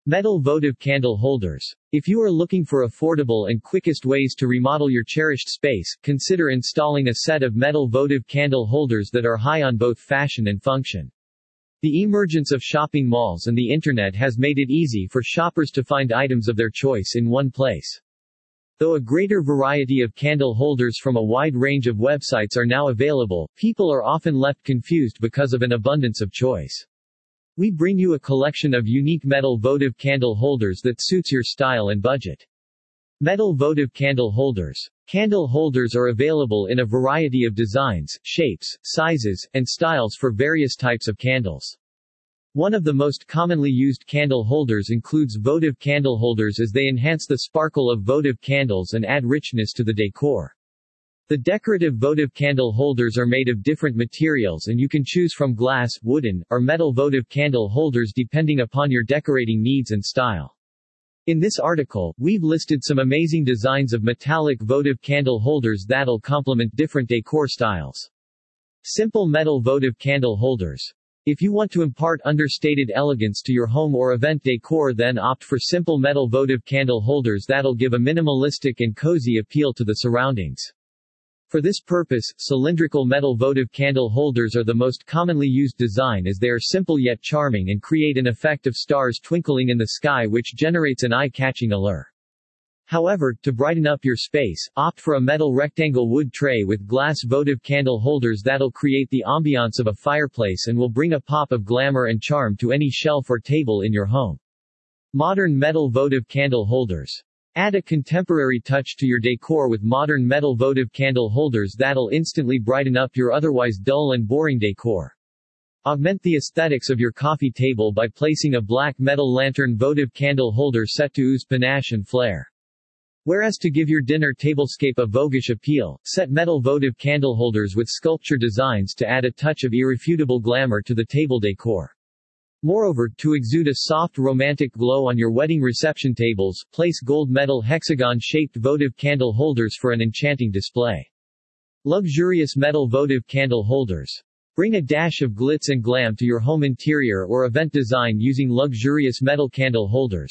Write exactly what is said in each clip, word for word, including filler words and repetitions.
Metal votive candle holders. If you are looking for affordable and quickest ways to remodel your cherished space, consider installing a set of metal votive candle holders that are high on both fashion and function. The emergence of shopping malls and the internet has made it easy for shoppers to find items of their choice in one place. Though a greater variety of candle holders from a wide range of websites are now available, people are often left confused because of an abundance of choice. We bring you a collection of unique metal votive candle holders that suits your style and budget. Metal votive candle holders. Candle holders are available in a variety of designs, shapes, sizes, and styles for various types of candles. One of the most commonly used candle holders includes votive candle holders, as they enhance the sparkle of votive candles and add richness to the decor. The decorative votive candle holders are made of different materials, and you can choose from glass, wooden, or metal votive candle holders depending upon your decorating needs and style. In this article, we've listed some amazing designs of metallic votive candle holders that'll complement different decor styles. Simple metal votive candle holders. If you want to impart understated elegance to your home or event decor, then opt for simple metal votive candle holders that'll give a minimalistic and cozy appeal to the surroundings. For this purpose, cylindrical metal votive candle holders are the most commonly used design, as they are simple yet charming and create an effect of stars twinkling in the sky, which generates an eye-catching allure. However, to brighten up your space, opt for a metal rectangle wood tray with glass votive candle holders that'll create the ambiance of a fireplace and will bring a pop of glamour and charm to any shelf or table in your home. Modern metal votive candle holders. Add a contemporary touch to your decor with modern metal votive candle holders that'll instantly brighten up your otherwise dull and boring decor. Augment the aesthetics of your coffee table by placing a black metal lantern votive candle holder set to ooze panache and flair. Whereas to give your dinner tablescape a voguish appeal, set metal votive candle holders with sculpture designs to add a touch of irrefutable glamour to the table decor. Moreover, to exude a soft romantic glow on your wedding reception tables, place gold metal hexagon-shaped votive candle holders for an enchanting display. Luxurious metal votive candle holders. Bring a dash of glitz and glam to your home interior or event design using luxurious metal candle holders.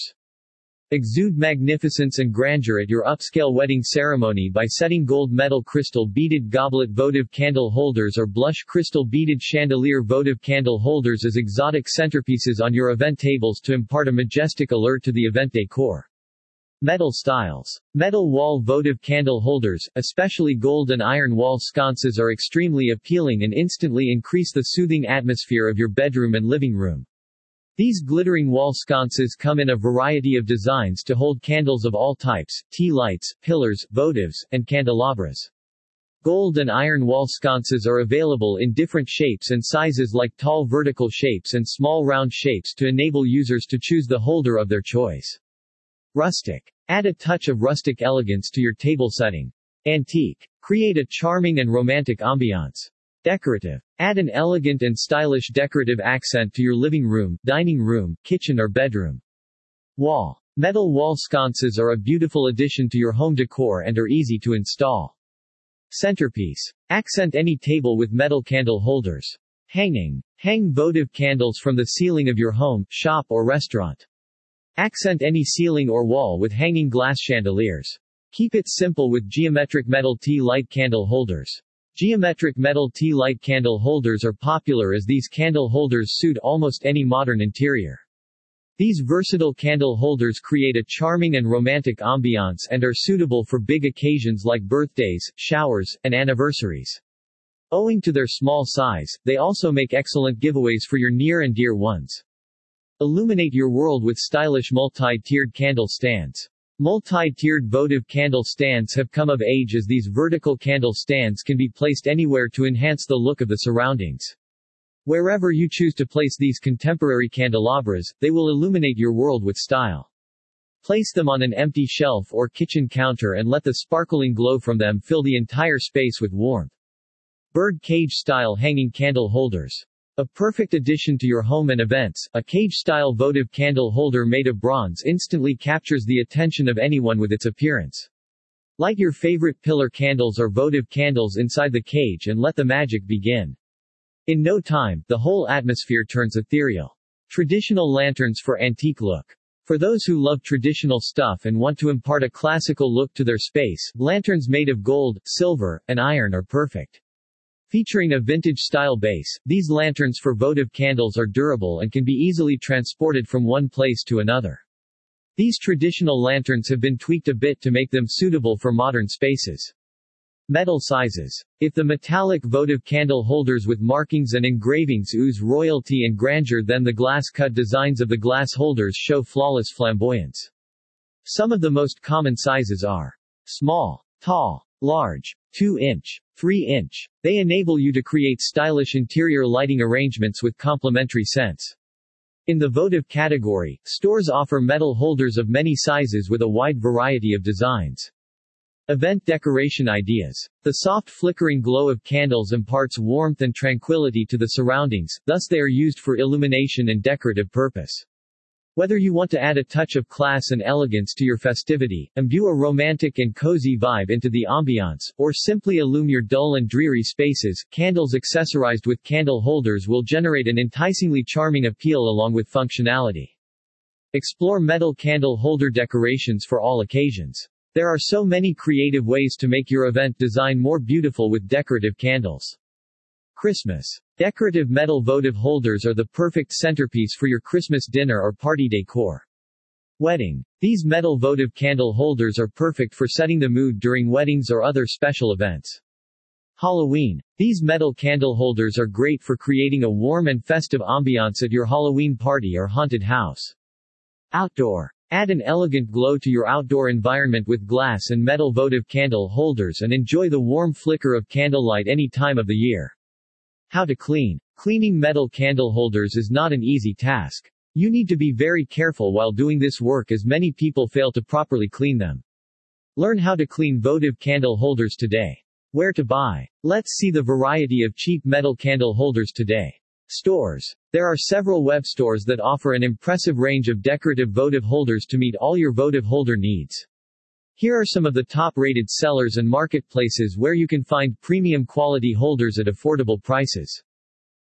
Exude magnificence and grandeur at your upscale wedding ceremony by setting gold metal crystal beaded goblet votive candle holders or blush crystal beaded chandelier votive candle holders as exotic centerpieces on your event tables to impart a majestic allure to the event decor. Metal styles. Metal wall votive candle holders, especially gold and iron wall sconces, are extremely appealing and instantly increase the soothing atmosphere of your bedroom and living room. These glittering wall sconces come in a variety of designs to hold candles of all types, tea lights, pillars, votives, and candelabras. Gold and iron wall sconces are available in different shapes and sizes, like tall vertical shapes and small round shapes, to enable users to choose the holder of their choice. Rustic. Add a touch of rustic elegance to your table setting. Antique. Create a charming and romantic ambiance. Decorative. Add an elegant and stylish decorative accent to your living room, dining room, kitchen or bedroom. Wall. Metal wall sconces are a beautiful addition to your home decor and are easy to install. Centerpiece. Accent any table with metal candle holders. Hanging. Hang votive candles from the ceiling of your home, shop or restaurant. Accent any ceiling or wall with hanging glass chandeliers. Keep it simple with geometric metal tea light candle holders. Geometric metal tea light candle holders are popular as these candle holders suit almost any modern interior. These versatile candle holders create a charming and romantic ambiance and are suitable for big occasions like birthdays, showers, and anniversaries. Owing to their small size, they also make excellent giveaways for your near and dear ones. Illuminate your world with stylish multi-tiered candle stands. Multi-tiered votive candle stands have come of age, as these vertical candle stands can be placed anywhere to enhance the look of the surroundings. Wherever you choose to place these contemporary candelabras, they will illuminate your world with style. Place them on an empty shelf or kitchen counter and let the sparkling glow from them fill the entire space with warmth. Bird cage-style hanging candle holders. A perfect addition to your home and events, a cage-style votive candle holder made of bronze instantly captures the attention of anyone with its appearance. Light your favorite pillar candles or votive candles inside the cage and let the magic begin. In no time, the whole atmosphere turns ethereal. Traditional lanterns for antique look. For those who love traditional stuff and want to impart a classical look to their space, lanterns made of gold, silver, and iron are perfect. Featuring a vintage-style base, these lanterns for votive candles are durable and can be easily transported from one place to another. These traditional lanterns have been tweaked a bit to make them suitable for modern spaces. Metal sizes. If the metallic votive candle holders with markings and engravings ooze royalty and grandeur, then the glass-cut designs of the glass holders show flawless flamboyance. Some of the most common sizes are small, tall, large, two inch, three inch. They enable you to create stylish interior lighting arrangements with complementary scents. In the votive category, stores offer metal holders of many sizes with a wide variety of designs. Event decoration ideas. The soft flickering glow of candles imparts warmth and tranquility to the surroundings, thus they are used for illumination and decorative purpose. Whether you want to add a touch of class and elegance to your festivity, imbue a romantic and cozy vibe into the ambiance, or simply illumine your dull and dreary spaces, candles accessorized with candle holders will generate an enticingly charming appeal along with functionality. Explore metal candle holder decorations for all occasions. There are so many creative ways to make your event design more beautiful with decorative candles. Christmas. Decorative metal votive holders are the perfect centerpiece for your Christmas dinner or party decor. Wedding. These metal votive candle holders are perfect for setting the mood during weddings or other special events. Halloween. These metal candle holders are great for creating a warm and festive ambiance at your Halloween party or haunted house. Outdoor. Add an elegant glow to your outdoor environment with glass and metal votive candle holders and enjoy the warm flicker of candlelight any time of the year. How to clean. Cleaning metal candle holders is not an easy task. You need to be very careful while doing this work as many people fail to properly clean them. Learn how to clean votive candle holders today. Where to buy. Let's see the variety of cheap metal candle holders today. Stores. There are several web stores that offer an impressive range of decorative votive holders to meet all your votive holder needs. Here are some of the top-rated sellers and marketplaces where you can find premium quality holders at affordable prices.